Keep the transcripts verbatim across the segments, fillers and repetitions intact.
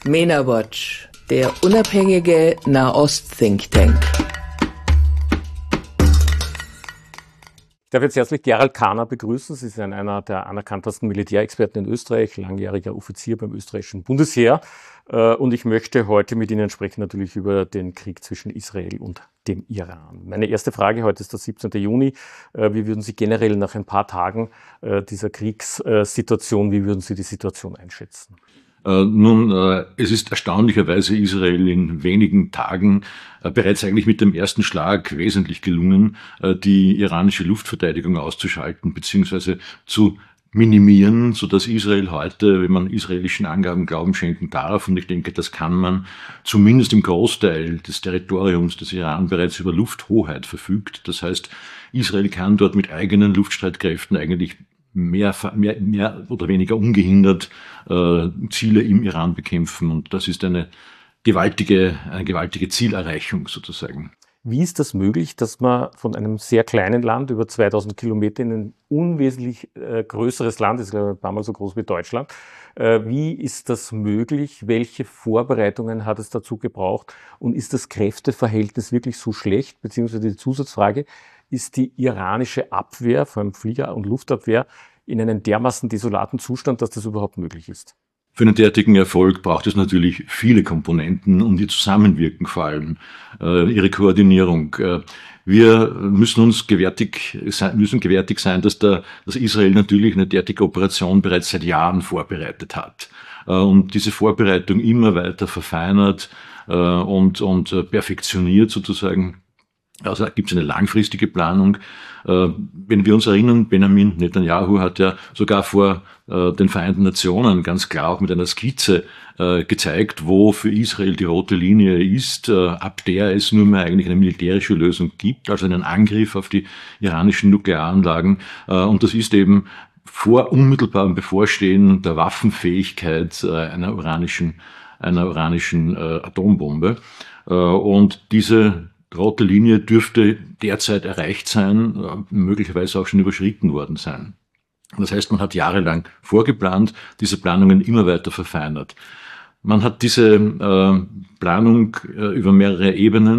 MENA Watch, der unabhängige Nahost-Think Tank. Ich darf jetzt herzlich Gerald Kahner begrüßen. Sie sind einer der anerkanntesten Militärexperten in Österreich, langjähriger Offizier beim österreichischen Bundesheer. Und ich möchte heute mit Ihnen sprechen natürlich über den Krieg zwischen Israel und dem Iran. Meine erste Frage, heute ist der siebzehnten Juni. Wie würden Sie generell nach ein paar Tagen dieser Kriegssituation, wie würden Sie die Situation einschätzen? Äh, nun, äh, es ist erstaunlicherweise Israel in wenigen Tagen äh, bereits eigentlich mit dem ersten Schlag wesentlich gelungen, äh, die iranische Luftverteidigung auszuschalten bzw. zu minimieren, so dass Israel heute, wenn man israelischen Angaben Glauben schenken darf, und ich denke, das kann man, zumindest im Großteil des Territoriums des Iran bereits über Lufthoheit verfügt. Das heißt, Israel kann dort mit eigenen Luftstreitkräften eigentlich mehr, mehr, mehr oder weniger ungehindert äh, Ziele im Iran bekämpfen. Und das ist eine gewaltige, eine gewaltige Zielerreichung sozusagen. Wie ist das möglich, dass man von einem sehr kleinen Land über zweitausend Kilometer in ein unwesentlich äh, größeres Land, das ist glaube ich ein paar Mal so groß wie Deutschland, äh, wie ist das möglich? Welche Vorbereitungen hat es dazu gebraucht? Und ist das Kräfteverhältnis wirklich so schlecht? Beziehungsweise die Zusatzfrage, ist die iranische Abwehr, vor allem Flieger- und Luftabwehr, in einem dermaßen desolaten Zustand, dass das überhaupt möglich ist? Für einen derartigen Erfolg braucht es natürlich viele Komponenten und die zusammenwirken vor allem, äh, ihre Koordinierung. Äh, wir müssen uns gewärtig sein, müssen gewärtig sein, dass, der, dass Israel natürlich eine derartige Operation bereits seit Jahren vorbereitet hat äh, und diese Vorbereitung immer weiter verfeinert äh, und, und äh, perfektioniert sozusagen. Also gibt es eine langfristige Planung. Äh, wenn wir uns erinnern, Benjamin Netanyahu hat ja sogar vor äh, den Vereinten Nationen ganz klar auch mit einer Skizze äh, gezeigt, wo für Israel die rote Linie ist, äh, ab der es nur mehr eigentlich eine militärische Lösung gibt, also einen Angriff auf die iranischen Nuklearanlagen. Äh, und das ist eben vor unmittelbarem Bevorstehen der Waffenfähigkeit äh, einer iranischen, einer iranischen äh, Atombombe. Äh, und diese rote Linie dürfte derzeit erreicht sein, möglicherweise auch schon überschritten worden sein. Das heißt, man hat jahrelang vorgeplant, diese Planungen immer weiter verfeinert. Man hat diese äh, Planung äh, über mehrere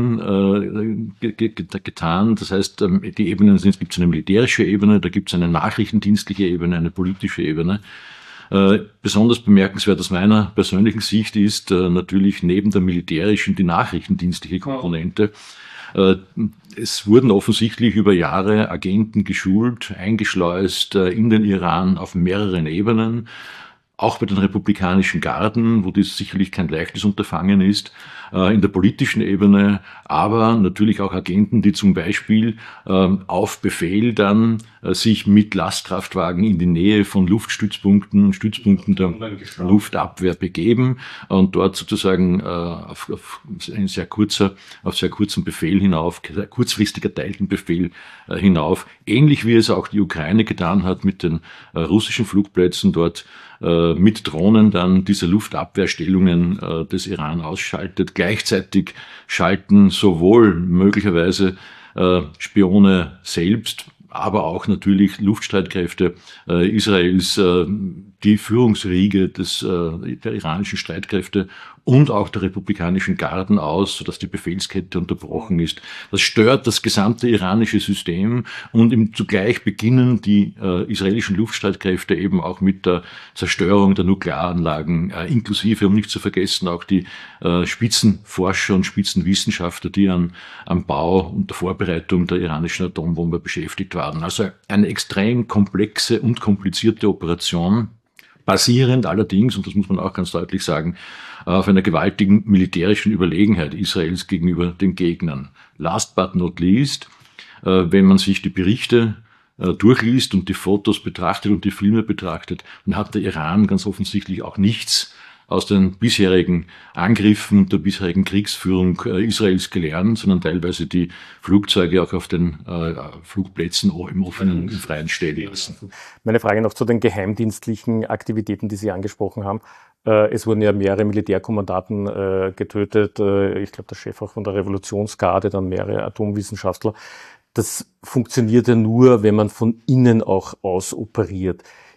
Ebenen äh, ge- ge- getan. Das heißt, ähm, die Ebenen sind, es gibt eine militärische Ebene, da gibt es eine nachrichtendienstliche Ebene, eine politische Ebene. Äh, besonders bemerkenswert aus meiner persönlichen Sicht ist äh, natürlich neben der militärischen die nachrichtendienstliche Komponente. Äh, es wurden offensichtlich über Jahre Agenten geschult, eingeschleust äh, in den Iran auf mehreren Ebenen, auch bei den republikanischen Garden, wo das sicherlich kein leichtes Unterfangen ist, äh, in der politischen Ebene, aber natürlich auch Agenten, die zum Beispiel äh, auf Befehl dann äh, sich mit Lastkraftwagen in die Nähe von Luftstützpunkten, Stützpunkten der Luftabwehr begeben und dort sozusagen äh, auf, auf ein sehr kurzer, auf sehr kurzen Befehl hinauf, kurzfristig erteilten Befehl äh, hinauf, ähnlich wie es auch die Ukraine getan hat mit den äh, russischen Flugplätzen dort, mit Drohnen dann diese Luftabwehrstellungen äh, des Iran ausschaltet. Gleichzeitig schalten sowohl möglicherweise äh, Spione selbst, aber auch natürlich Luftstreitkräfte äh, Israels, äh, die Führungsriege des, äh, der iranischen Streitkräfte und auch der republikanischen Garden aus, sodass die Befehlskette unterbrochen ist. Das stört das gesamte iranische System und im zugleich beginnen die äh, israelischen Luftstreitkräfte eben auch mit der Zerstörung der Nuklearanlagen, äh, inklusive, um nicht zu vergessen, auch die äh, Spitzenforscher und Spitzenwissenschaftler, die an, am Bau und der Vorbereitung der iranischen Atombombe beschäftigt waren. Also eine extrem komplexe und komplizierte Operation, basierend allerdings, und das muss man auch ganz deutlich sagen, auf einer gewaltigen militärischen Überlegenheit Israels gegenüber den Gegnern. Last but not least, wenn man sich die Berichte durchliest und die Fotos betrachtet und die Filme betrachtet, dann hat der Iran ganz offensichtlich auch nichts aus den bisherigen Angriffen und der bisherigen Kriegsführung äh, Israels gelernt, sondern teilweise die Flugzeuge auch auf den äh, Flugplätzen im offenen, im freien stehen lassen. Meine Frage noch zu den geheimdienstlichen Aktivitäten, die Sie angesprochen haben. Äh, es wurden ja mehrere Militärkommandanten äh, getötet. Äh, ich glaube, der Chef auch von der Revolutionsgarde, dann mehrere Atomwissenschaftler. Das funktioniert ja nur, wenn man von innen auch aus operiert.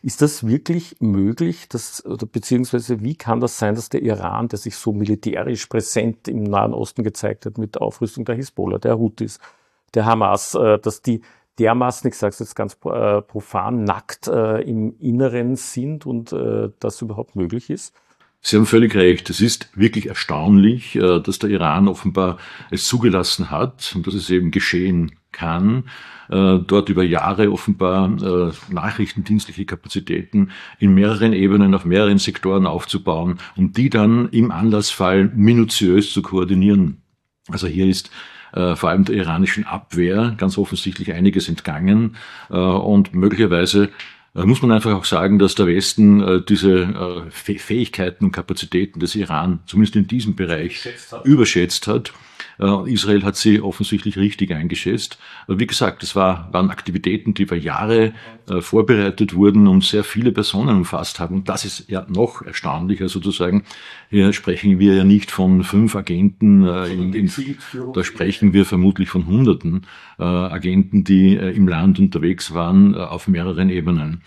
Ist das wirklich möglich, dass, oder beziehungsweise wie kann das sein, dass der Iran, der sich so militärisch präsent im Nahen Osten gezeigt hat mit der Aufrüstung der Hisbollah, der Houthis, der Hamas, dass die dermaßen, ich sage es jetzt ganz profan, nackt im Inneren sind und das überhaupt möglich ist? Sie haben völlig recht. Es ist wirklich erstaunlich, dass der Iran offenbar es zugelassen hat und dass es eben geschehen kann, dort über Jahre offenbar nachrichtendienstliche Kapazitäten in mehreren Ebenen, auf mehreren Sektoren aufzubauen und die dann im Anlassfall minutiös zu koordinieren. Also hier ist vor allem der iranischen Abwehr ganz offensichtlich einiges entgangen und möglicherweise muss man einfach auch sagen, dass der Westen äh, diese äh, Fähigkeiten und Kapazitäten des Iran zumindest in diesem Bereich hat. überschätzt hat. Äh, Israel hat sie offensichtlich richtig eingeschätzt. Aber wie gesagt, es war, waren Aktivitäten, die über Jahre äh, vorbereitet wurden und sehr viele Personen umfasst haben. Und das ist ja noch erstaunlicher sozusagen. Hier sprechen wir ja nicht von fünf Agenten, äh, in, in, da sprechen wir vermutlich von Hunderten äh, Agenten, die äh, im Land unterwegs waren, äh, auf mehreren Ebenen.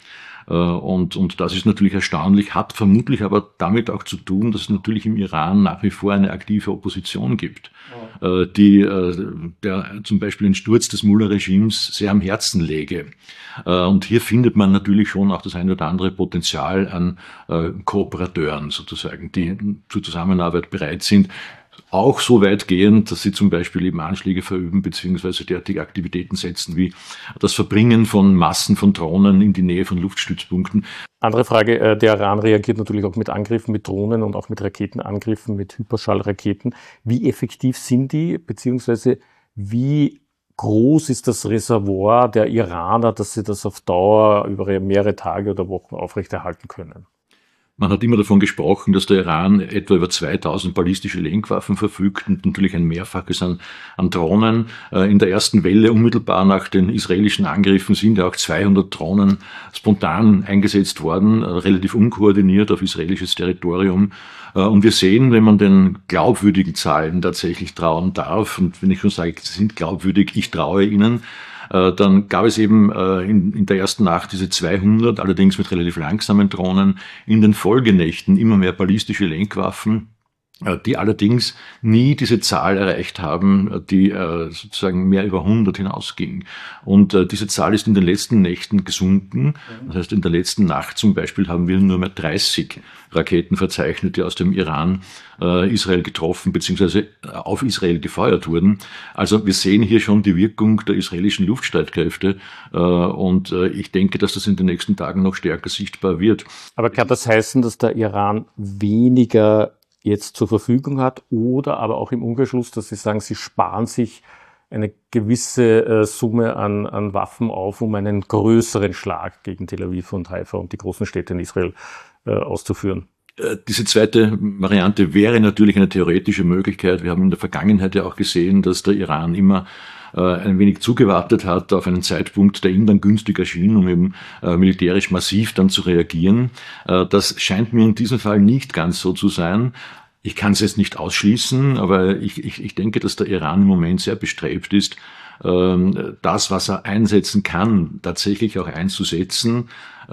Und, und das ist natürlich erstaunlich, hat vermutlich aber damit auch zu tun, dass es natürlich im Iran nach wie vor eine aktive Opposition gibt, ja. die der zum Beispiel den Sturz des Mullah-Regimes sehr am Herzen läge. Und hier findet man natürlich schon auch das eine oder andere Potenzial an Kooperateuren sozusagen, die zur Zusammenarbeit bereit sind. Auch so weit gehend, dass sie zum Beispiel eben Anschläge verüben beziehungsweise derartige Aktivitäten setzen wie das Verbringen von Massen von Drohnen in die Nähe von Luftstützpunkten. Andere Frage, der Iran reagiert natürlich auch mit Angriffen mit Drohnen und auch mit Raketenangriffen, mit Hyperschallraketen. Wie effektiv sind die, beziehungsweise wie groß ist das Reservoir der Iraner, dass sie das auf Dauer über mehrere Tage oder Wochen aufrechterhalten können? Man hat immer davon gesprochen, dass der Iran etwa über zweitausend ballistische Lenkwaffen verfügt und natürlich ein Mehrfaches an, an Drohnen. In der ersten Welle unmittelbar nach den israelischen Angriffen sind ja auch zweihundert Drohnen spontan eingesetzt worden, relativ unkoordiniert auf israelisches Territorium. Und wir sehen, wenn man den glaubwürdigen Zahlen tatsächlich trauen darf, und wenn ich schon sage, sie sind glaubwürdig, ich traue ihnen, dann gab es eben in, in der ersten Nacht diese zweihundert, allerdings mit relativ langsamen Drohnen, in den Folgenächten immer mehr ballistische Lenkwaffen, die allerdings nie diese Zahl erreicht haben, die sozusagen mehr über hundert hinausging. Und diese Zahl ist in den letzten Nächten gesunken. Das heißt, in der letzten Nacht zum Beispiel haben wir nur mehr dreißig Raketen verzeichnet, die aus dem Iran äh, Israel getroffen bzw. auf Israel gefeuert wurden. Also wir sehen hier schon die Wirkung der israelischen Luftstreitkräfte äh, und äh, ich denke, dass das in den nächsten Tagen noch stärker sichtbar wird. Aber kann das heißen, dass der Iran weniger jetzt zur Verfügung hat oder aber auch im Umkehrschluss, dass Sie sagen, Sie sparen sich eine gewisse äh, Summe an, an Waffen auf, um einen größeren Schlag gegen Tel Aviv und Haifa und die großen Städte in Israel äh, auszuführen? Diese zweite Variante wäre natürlich eine theoretische Möglichkeit. Wir haben in der Vergangenheit ja auch gesehen, dass der Iran immer äh, ein wenig zugewartet hat auf einen Zeitpunkt, der ihm dann günstig erschien, um eben äh, militärisch massiv dann zu reagieren. Äh, das scheint mir in diesem Fall nicht ganz so zu sein. Ich kann es jetzt nicht ausschließen, aber ich, ich, ich denke, dass der Iran im Moment sehr bestrebt ist, das, was er einsetzen kann, tatsächlich auch einzusetzen.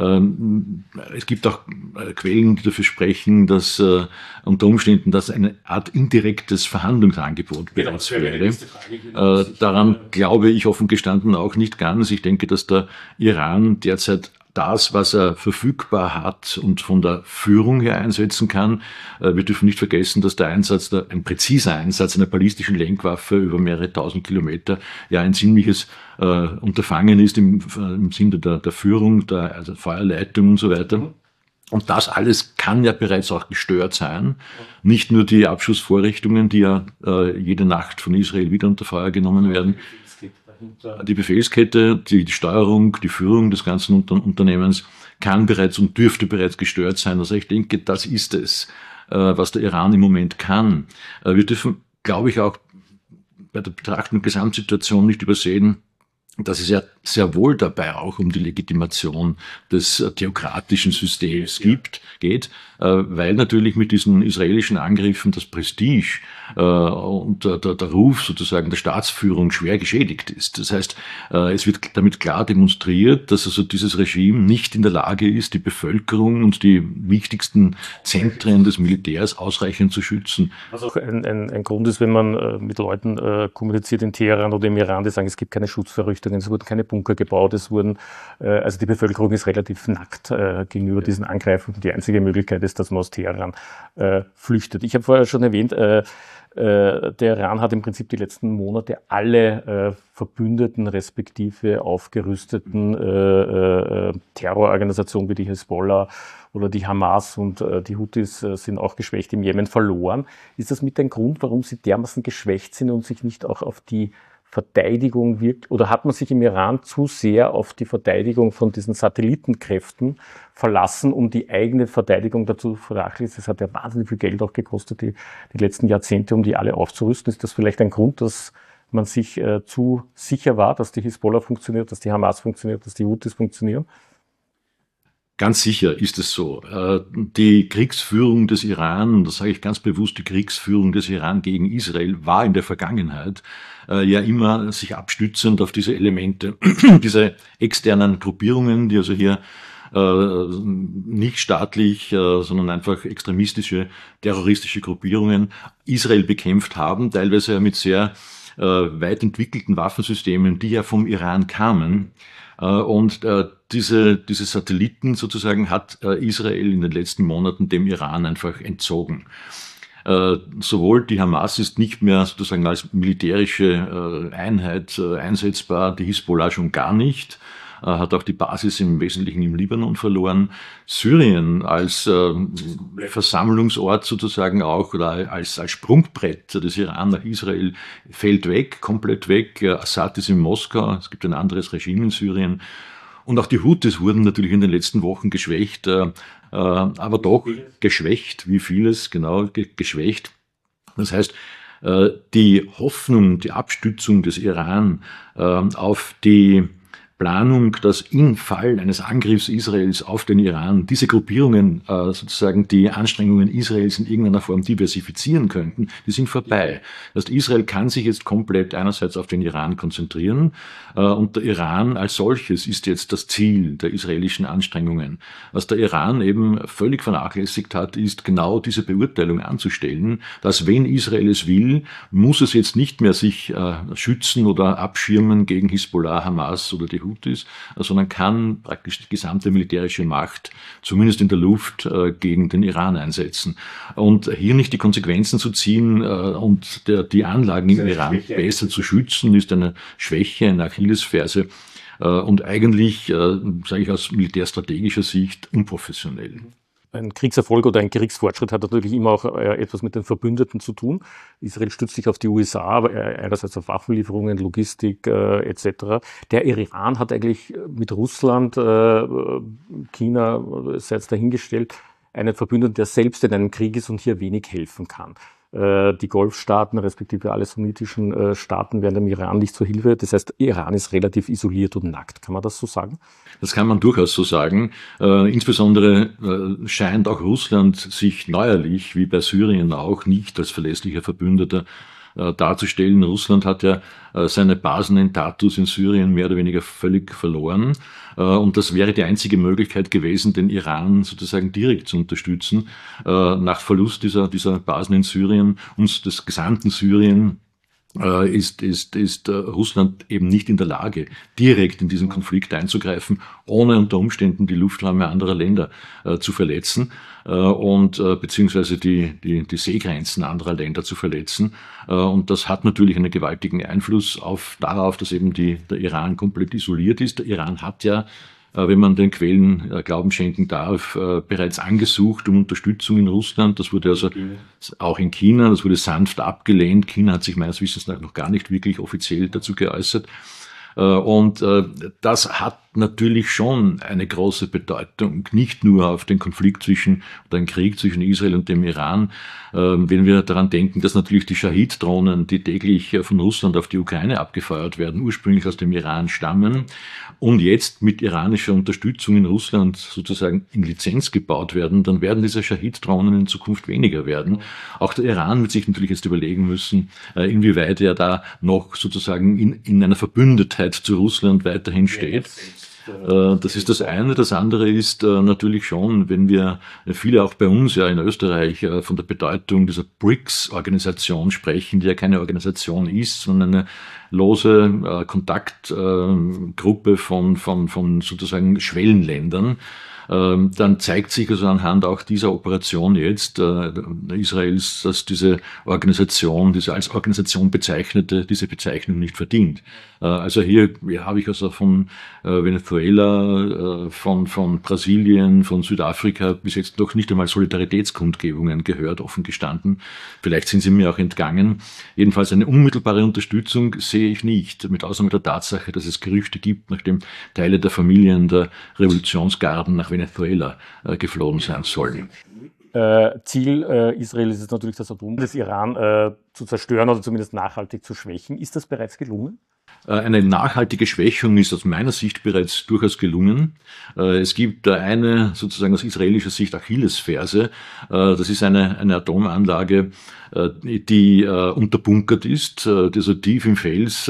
Es gibt auch Quellen, die dafür sprechen, dass unter Umständen das eine Art indirektes Verhandlungsangebot bereits wäre. Daran glaube ich offen gestanden auch nicht ganz. Ich denke, dass der Iran derzeit das, was er verfügbar hat und von der Führung her einsetzen kann. Wir dürfen nicht vergessen, dass der Einsatz, der, ein präziser Einsatz einer ballistischen Lenkwaffe über mehrere tausend Kilometer ja ein ziemliches äh, Unterfangen ist im, im Sinne der, der Führung, der also Feuerleitung und so weiter. Und das alles kann ja bereits auch gestört sein. Nicht nur die Abschussvorrichtungen, die ja äh, jede Nacht von Israel wieder unter Feuer genommen werden. Die Befehlskette, die, die Steuerung, die Führung des ganzen Unter- Unternehmens kann bereits und dürfte bereits gestört sein. Also ich denke, das ist es, äh, was der Iran im Moment kann. Äh, wir dürfen, glaube ich, auch bei der Betrachtung der Gesamtsituation nicht übersehen, dass es ja sehr wohl dabei auch um die Legitimation des äh, theokratischen Systems gibt, geht, äh, weil natürlich mit diesen israelischen Angriffen das Prestige äh, und der, der Ruf sozusagen der Staatsführung schwer geschädigt ist. Das heißt, äh, es wird damit klar demonstriert, dass also dieses Regime nicht in der Lage ist, die Bevölkerung und die wichtigsten Zentren des Militärs ausreichend zu schützen. Was auch ein, ein, ein Grund ist, wenn man äh, mit Leuten äh, kommuniziert in Teheran oder im Iran, die sagen, es gibt keine Schutzverrichtungen, es wurden keine Bunker gebaut, es wurden, äh, also die Bevölkerung ist relativ nackt äh, gegenüber diesen Angreifern. Die einzige Möglichkeit ist, dass man aus Teheran äh, flüchtet. Ich habe vorher schon erwähnt, äh, äh, der Iran hat im Prinzip die letzten Monate alle äh, verbündeten respektive aufgerüsteten äh, äh, Terrororganisationen wie die Hezbollah oder die Hamas und äh, die Houthis äh, sind auch geschwächt im Jemen verloren. Ist das mit ein Grund, warum sie dermaßen geschwächt sind und sich nicht auch auf die Verteidigung wirkt, oder hat man sich im Iran zu sehr auf die Verteidigung von diesen Satellitenkräften verlassen, um die eigene Verteidigung dazu zu vernachlässigen? Es hat ja wahnsinnig viel Geld auch gekostet, die, die letzten Jahrzehnte, um die alle aufzurüsten. Ist das vielleicht ein Grund, dass man sich äh, zu sicher war, dass die Hezbollah funktioniert, dass die Hamas funktioniert, dass die Houthis funktionieren? Ganz sicher ist es so. Die Kriegsführung des Iran, das sage ich ganz bewusst, die Kriegsführung des Iran gegen Israel war in der Vergangenheit ja immer sich abstützend auf diese Elemente, diese externen Gruppierungen, die also hier nicht staatlich, sondern einfach extremistische, terroristische Gruppierungen Israel bekämpft haben, teilweise ja mit sehr weit entwickelten Waffensystemen, die ja vom Iran kamen. Und äh, diese, diese Satelliten sozusagen hat äh, Israel in den letzten Monaten dem Iran einfach entzogen. Äh, sowohl die Hamas ist nicht mehr sozusagen als militärische äh, Einheit äh, einsetzbar, die Hisbollah schon gar nicht, äh, hat auch die Basis im Wesentlichen im Libanon verloren. Syrien als äh, Versammlungsort sozusagen auch oder als, als Sprungbrett des Iran nach Israel fällt weg, komplett weg. Assad ist in Moskau, es gibt ein anderes Regime in Syrien. Und auch die Houthis wurden natürlich in den letzten Wochen geschwächt, äh, aber doch geschwächt, wie vieles, genau, ge- geschwächt. Das heißt, äh, die Hoffnung, die Abstützung des Iran äh, auf die Planung, dass im Fall eines Angriffs Israels auf den Iran diese Gruppierungen äh, sozusagen die Anstrengungen Israels in irgendeiner Form diversifizieren könnten, die sind vorbei. Das heißt, Israel kann sich jetzt komplett einerseits auf den Iran konzentrieren äh, und der Iran als solches ist jetzt das Ziel der israelischen Anstrengungen. Was der Iran eben völlig vernachlässigt hat, ist genau diese Beurteilung anzustellen, dass wenn Israel es will, muss es jetzt nicht mehr sich äh, schützen oder abschirmen gegen Hisbollah, Hamas oder die Houthis, sondern kann praktisch die gesamte militärische Macht, zumindest in der Luft, äh, gegen den Iran einsetzen. Und hier nicht die Konsequenzen zu ziehen äh, und der, die Anlagen im Iran besser zu schützen, ist eine Schwäche, eine Achillesferse äh, und eigentlich, äh, sage ich aus militärstrategischer Sicht, unprofessionell. Ein Kriegserfolg oder ein Kriegsfortschritt hat natürlich immer auch äh, etwas mit den Verbündeten zu tun. Israel stützt sich auf die U S A, aber äh, einerseits auf Waffenlieferungen, Logistik äh, et cetera. Der Iran hat eigentlich mit Russland, äh, China, sei es dahingestellt, einen Verbündeten, der selbst in einem Krieg ist und hier wenig helfen kann. Die Golfstaaten, respektive alle sunnitischen Staaten, werden dem Iran nicht zur Hilfe. Das heißt, Iran ist relativ isoliert und nackt. Kann man das so sagen? Das kann man durchaus so sagen. Äh, insbesondere äh, scheint auch Russland sich neuerlich, wie bei Syrien auch, nicht als verlässlicher Verbündeter äh, darzustellen. Russland hat ja äh, seine Basen in Tartus in Syrien mehr oder weniger völlig verloren. Äh, und das wäre die einzige Möglichkeit gewesen, den Iran sozusagen direkt zu unterstützen. Äh, nach Verlust dieser, dieser Basen in Syrien und des gesamten Syrien äh, ist, ist, ist äh, Russland eben nicht in der Lage, direkt in diesen Konflikt einzugreifen, ohne unter Umständen die Lufträume anderer Länder äh, zu verletzen äh, und äh, beziehungsweise die, die, die Seegrenzen anderer Länder zu verletzen. Äh, und das hat natürlich einen gewaltigen Einfluss auf, darauf, dass eben die, der Iran komplett isoliert ist. Der Iran hat ja, wenn man den Quellen Glauben schenken darf, bereits angesucht um Unterstützung in Russland. Das wurde also auch in China, das wurde sanft abgelehnt. China hat sich meines Wissens nach noch gar nicht wirklich offiziell dazu geäußert. Und das hat natürlich schon eine große Bedeutung, nicht nur auf den Konflikt zwischen, oder den Krieg zwischen Israel und dem Iran. Wenn wir daran denken, dass natürlich die Shahid-Drohnen, die täglich von Russland auf die Ukraine abgefeuert werden, ursprünglich aus dem Iran stammen und jetzt mit iranischer Unterstützung in Russland sozusagen in Lizenz gebaut werden, dann werden diese Shahid-Drohnen in Zukunft weniger werden. Auch der Iran wird sich natürlich jetzt überlegen müssen, inwieweit er da noch sozusagen in, in einer Verbündetheit zu Russland weiterhin steht. Das ist das eine. Das andere ist natürlich schon, wenn wir viele auch bei uns ja in Österreich von der Bedeutung dieser BRICS-Organisation sprechen, die ja keine Organisation ist, sondern eine lose Kontaktgruppe von, von, von sozusagen Schwellenländern. Dann zeigt sich also anhand auch dieser Operation jetzt äh, Israels, dass diese Organisation, diese als Organisation bezeichnete, diese Bezeichnung nicht verdient. Äh, also hier ja, habe ich also von äh, Venezuela, äh, von, von Brasilien, von Südafrika bis jetzt noch nicht einmal Solidaritätskundgebungen gehört, offen gestanden. Vielleicht sind sie mir auch entgangen. Jedenfalls eine unmittelbare Unterstützung sehe ich nicht, mit Ausnahme der Tatsache, dass es Gerüchte gibt, nachdem Teile der Familien der Revolutionsgarden nach Venezuela äh, geflohen sein sollen. Äh, Ziel äh, Israels ist natürlich, das Atom des Iran äh, zu zerstören oder zumindest nachhaltig zu schwächen. Ist das bereits gelungen? Eine nachhaltige Schwächung ist aus meiner Sicht bereits durchaus gelungen. Es gibt eine sozusagen aus israelischer Sicht Achillesferse. Das ist eine, eine Atomanlage, die unterbunkert ist, die so tief im Fels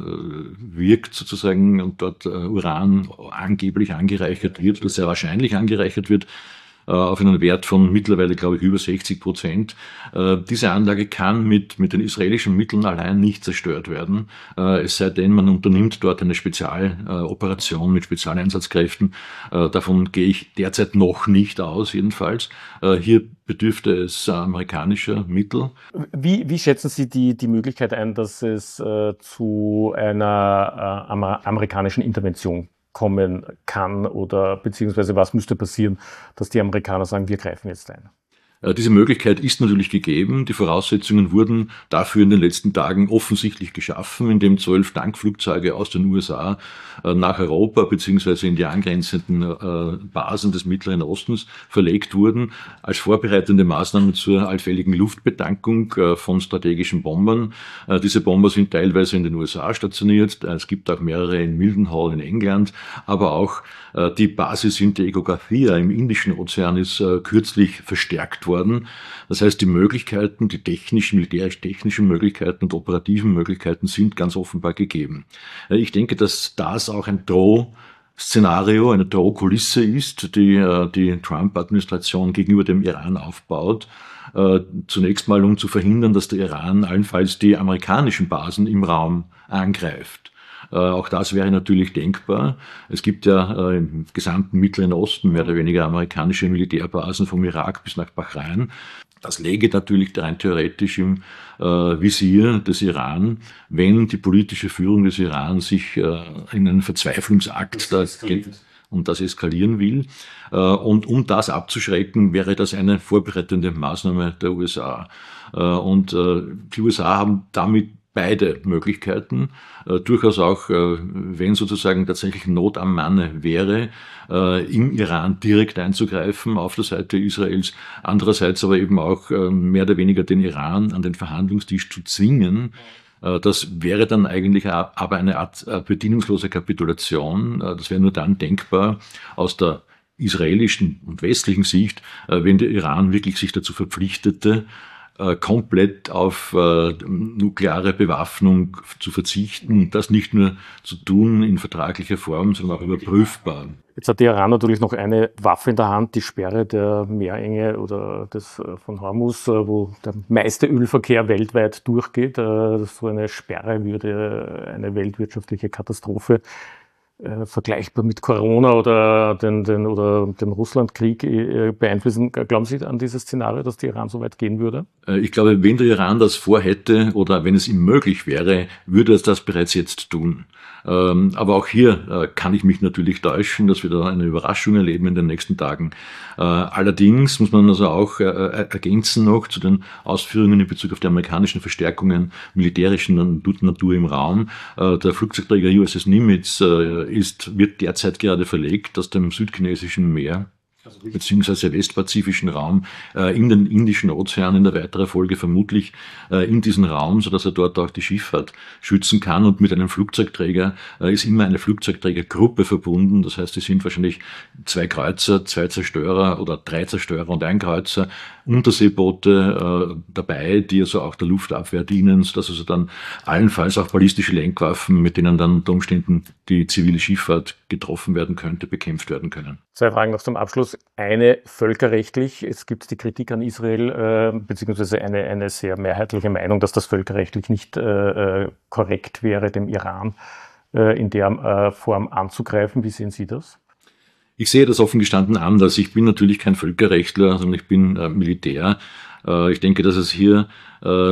wirkt sozusagen und dort Uran angeblich angereichert wird oder sehr wahrscheinlich angereichert wird, auf einen Wert von mittlerweile, glaube ich, über sechzig Prozent. Diese Anlage kann mit, mit den israelischen Mitteln allein nicht zerstört werden, es sei denn, man unternimmt dort eine Spezialoperation mit Spezialeinsatzkräften. Davon gehe ich derzeit noch nicht aus, jedenfalls. Hier bedürfte es amerikanischer Mittel. Wie, wie schätzen Sie die, die Möglichkeit ein, dass es äh, zu einer äh, amer- amerikanischen Intervention kommen kann oder beziehungsweise was müsste passieren, dass die Amerikaner sagen, wir greifen jetzt ein? Diese Möglichkeit ist natürlich gegeben. Die Voraussetzungen wurden dafür in den letzten Tagen offensichtlich geschaffen, indem zwölf Tankflugzeuge aus den U S A nach Europa beziehungsweise in die angrenzenden Basen des Mittleren Ostens verlegt wurden, als vorbereitende Maßnahme zur allfälligen Luftbetankung von strategischen Bombern. Diese Bomber sind teilweise in den U S A stationiert. Es gibt auch mehrere in Mildenhall in England, aber auch die Basis in Diego Garcia im Indischen Ozean ist kürzlich verstärkt worden. Das heißt, die Möglichkeiten, die technischen, militärisch-technischen Möglichkeiten und operativen Möglichkeiten sind ganz offenbar gegeben. Ich denke, dass das auch ein Drohszenario, eine Drohkulisse ist, die die Trump-Administration gegenüber dem Iran aufbaut. Zunächst mal, um zu verhindern, dass der Iran allenfalls die amerikanischen Basen im Raum angreift. Auch das wäre natürlich denkbar. Es gibt ja im gesamten Mittleren Osten mehr oder weniger amerikanische Militärbasen vom Irak bis nach Bahrain. Das läge natürlich rein theoretisch im äh, Visier des Iran, wenn die politische Führung des Iran sich äh, in einen Verzweiflungsakt da geht und das eskalieren will. Äh, und um das abzuschrecken, wäre das eine vorbereitende Maßnahme der U S A. Äh, und äh, die U S A haben damit beide Möglichkeiten, äh, durchaus auch, äh, wenn sozusagen tatsächlich Not am Manne wäre, äh, im Iran direkt einzugreifen auf der Seite Israels, andererseits aber eben auch äh, mehr oder weniger den Iran an den Verhandlungstisch zu zwingen. Äh, das wäre dann eigentlich aber eine Art äh, bedingungslose Kapitulation. Äh, das wäre nur dann denkbar aus der israelischen und westlichen Sicht, äh, wenn der Iran wirklich sich dazu verpflichtete, komplett auf äh, nukleare Bewaffnung zu verzichten, das nicht nur zu tun in vertraglicher Form, sondern auch überprüfbar. Jetzt hat der Iran natürlich noch eine Waffe in der Hand, die Sperre der Meerenge oder des äh, von Hormuz, äh, wo der meiste Ölverkehr weltweit durchgeht. Äh, so eine Sperre würde eine weltwirtschaftliche Katastrophe Äh, vergleichbar mit Corona oder den, den, oder den Russlandkrieg äh, beeinflussen. Glauben Sie an dieses Szenario, dass der Iran so weit gehen würde? Ich glaube, wenn der Iran das vorhätte oder wenn es ihm möglich wäre, würde es das bereits jetzt tun. Ähm, aber auch hier äh, kann ich mich natürlich täuschen, dass wir da eine Überraschung erleben in den nächsten Tagen. Äh, allerdings muss man also auch äh, ergänzen noch zu den Ausführungen in Bezug auf die amerikanischen Verstärkungen militärischen Natur im Raum. Äh, der Flugzeugträger U S S Nimitz äh, ist, wird derzeit gerade verlegt aus dem südchinesischen Meer beziehungsweise westpazifischen Raum äh, in den Indischen Ozean in der weiteren Folge vermutlich äh, in diesen Raum, sodass er dort auch die Schifffahrt schützen kann. Und mit einem Flugzeugträger äh, ist immer eine Flugzeugträgergruppe verbunden. Das heißt, es sind wahrscheinlich zwei Kreuzer, zwei Zerstörer oder drei Zerstörer und ein Kreuzer, Unterseeboote äh, dabei, die also auch der Luftabwehr dienen, sodass also dann allenfalls auch ballistische Lenkwaffen, mit denen dann unter Umständen die zivile Schifffahrt getroffen werden könnte, bekämpft werden können. Zwei Fragen noch zum Abschluss. Eine völkerrechtlich. Es gibt die Kritik an Israel, äh, beziehungsweise eine, eine sehr mehrheitliche Meinung, dass das völkerrechtlich nicht äh, korrekt wäre, dem Iran äh, in der äh, Form anzugreifen. Wie sehen Sie das? Ich sehe das offen gestanden anders. Ich bin natürlich kein Völkerrechtler, sondern ich bin äh, Militär. Äh, ich denke, dass es hier äh,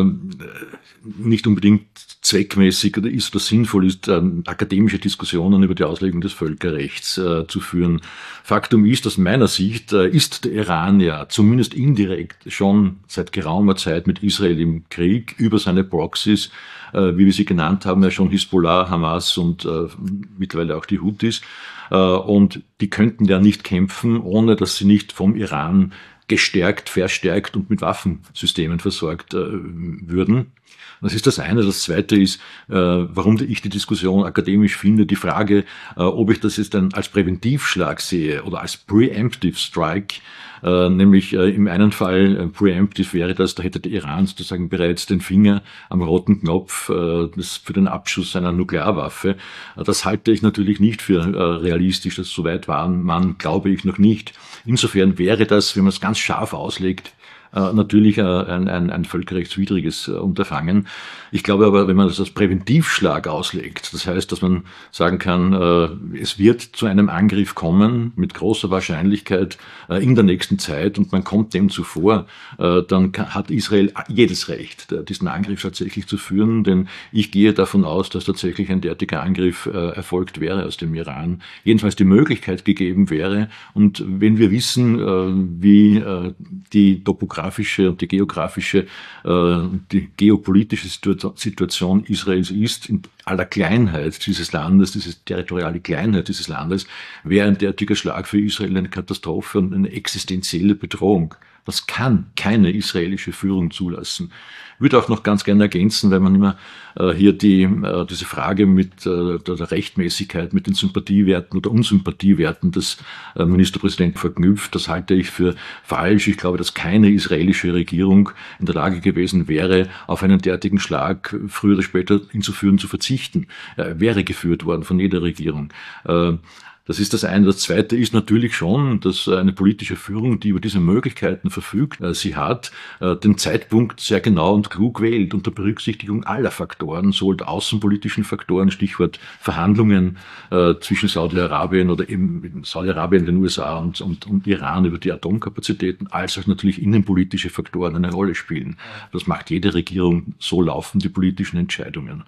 nicht unbedingt zweckmäßig oder ist oder sinnvoll ist, äh, akademische Diskussionen über die Auslegung des Völkerrechts äh, zu führen. Faktum ist, aus meiner Sicht äh, ist der Iran ja zumindest indirekt schon seit geraumer Zeit mit Israel im Krieg über seine Proxys, äh, wie wir sie genannt haben, ja schon Hisbollah, Hamas und äh, mittlerweile auch die Houthis. Äh, und die könnten ja nicht kämpfen, ohne dass sie nicht vom Iran gestärkt, verstärkt und mit Waffensystemen versorgt äh, würden. Das ist das eine. Das zweite ist, äh, warum ich die Diskussion akademisch finde, die Frage, äh, ob ich das jetzt dann als Präventivschlag sehe oder als Preemptive Strike. Äh, nämlich äh, im einen Fall äh, Preemptive wäre das, da hätte der Iran sozusagen bereits den Finger am roten Knopf äh, das für den Abschuss einer Nuklearwaffe. Äh, das halte ich natürlich nicht für äh, realistisch, dass so weit war man, glaube ich, noch nicht. Insofern wäre das, wenn man es ganz scharf auslegt, äh, natürlich äh, ein, ein, ein völkerrechtswidriges äh, Unterfangen. Ich glaube aber, wenn man das als Präventivschlag auslegt, das heißt, dass man sagen kann, äh, es wird zu einem Angriff kommen mit großer Wahrscheinlichkeit äh, in der nächsten Zeit und man kommt dem zuvor, äh, dann kann, hat Israel jedes Recht, diesen Angriff tatsächlich zu führen, denn ich gehe davon aus, dass tatsächlich ein derartiger Angriff äh, erfolgt wäre aus dem Iran, jedenfalls die Möglichkeit gegeben wäre. Und wenn wir wissen, äh, wie äh, die topografische und die geografische, äh, die geopolitische Situation Israels ist, in aller Kleinheit dieses Landes, diese territoriale Kleinheit dieses Landes, wäre ein derartiger Schlag für Israel eine Katastrophe und eine existenzielle Bedrohung. Das kann keine israelische Führung zulassen. Ich würde auch noch ganz gerne ergänzen, weil man immer äh, hier die, äh, diese Frage mit äh, der, der Rechtmäßigkeit, mit den Sympathiewerten oder Unsympathiewerten des äh, Ministerpräsidenten verknüpft. Das halte ich für falsch. Ich glaube, dass keine israelische Regierung in der Lage gewesen wäre, auf einen derartigen Schlag früher oder später hinzuführen, zu verzichten. Er wäre geführt worden von jeder Regierung. Äh, Das ist das eine. Das zweite ist natürlich schon, dass eine politische Führung, die über diese Möglichkeiten verfügt, sie hat, den Zeitpunkt sehr genau und klug wählt, unter Berücksichtigung aller Faktoren, sowohl der außenpolitischen Faktoren, Stichwort Verhandlungen äh, zwischen Saudi-Arabien oder eben Saudi-Arabien, den U S A und, und, und Iran über die Atomkapazitäten, als auch natürlich innenpolitische Faktoren eine Rolle spielen. Das macht jede Regierung, so laufen die politischen Entscheidungen.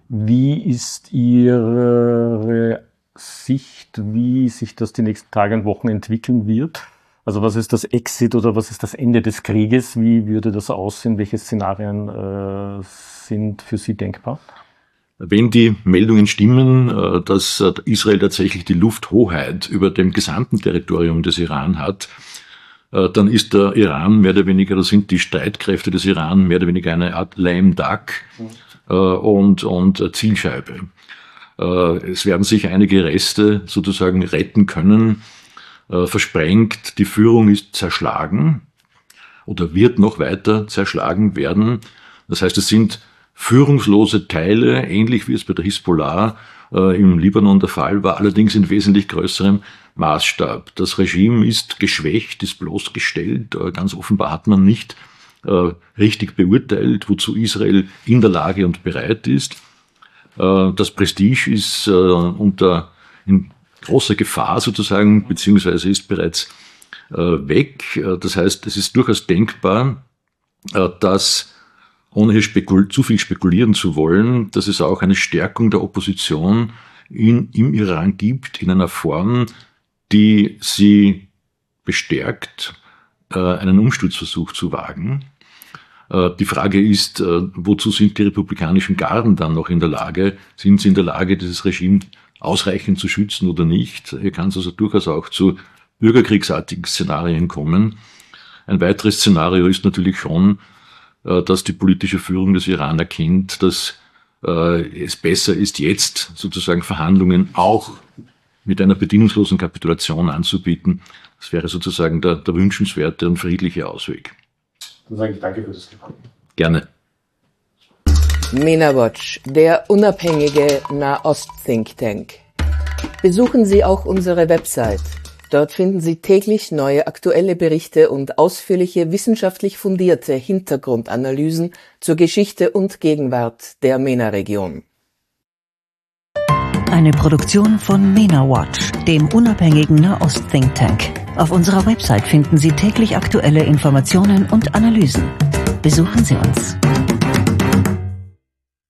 Wie ist Ihre Sicht, wie sich das die nächsten Tage und Wochen entwickeln wird? Also was ist das Exit oder was ist das Ende des Krieges? Wie würde das aussehen? Welche Szenarien äh, sind für Sie denkbar? Wenn die Meldungen stimmen, äh, dass äh, Israel tatsächlich die Lufthoheit über dem gesamten Territorium des Iran hat, äh, dann ist der Iran mehr oder weniger, da sind die Streitkräfte des Iran mehr oder weniger eine Art lame duck äh, und, und äh, Zielscheibe. Es werden sich einige Reste sozusagen retten können, äh, versprengt. Die Führung ist zerschlagen oder wird noch weiter zerschlagen werden. Das heißt, es sind führungslose Teile, ähnlich wie es bei der Hisbollah äh, im Libanon der Fall war, allerdings in wesentlich größerem Maßstab. Das Regime ist geschwächt, ist bloßgestellt. Äh, ganz offenbar hat man nicht äh, richtig beurteilt, wozu Israel in der Lage und bereit ist. Das Prestige ist äh, unter in großer Gefahr sozusagen, beziehungsweise ist bereits äh, weg. Das heißt, es ist durchaus denkbar, äh, dass, ohne hier spekul- zu viel spekulieren zu wollen, dass es auch eine Stärkung der Opposition in, im Iran gibt, in einer Form, die sie bestärkt, äh, einen Umsturzversuch zu wagen. Die Frage ist, wozu sind die republikanischen Garden dann noch in der Lage? Sind sie in der Lage, dieses Regime ausreichend zu schützen oder nicht. Hier kann es also durchaus auch zu bürgerkriegsartigen Szenarien kommen. Ein weiteres Szenario ist natürlich schon, dass die politische Führung des Iran erkennt, dass es besser ist, jetzt sozusagen Verhandlungen auch mit einer bedingungslosen Kapitulation anzubieten. Das wäre sozusagen der, der wünschenswerte und friedliche Ausweg. Dann sage ich danke für das Gespräch. Gerne. MENA-Watch, der unabhängige Nahost-Think Tank. Besuchen Sie auch unsere Website. Dort finden Sie täglich neue aktuelle Berichte und ausführliche wissenschaftlich fundierte Hintergrundanalysen zur Geschichte und Gegenwart der MENA-Region. Eine Produktion von MENA-Watch, dem unabhängigen Nahost-Think Tank. Auf unserer Website finden Sie täglich aktuelle Informationen und Analysen. Besuchen Sie uns.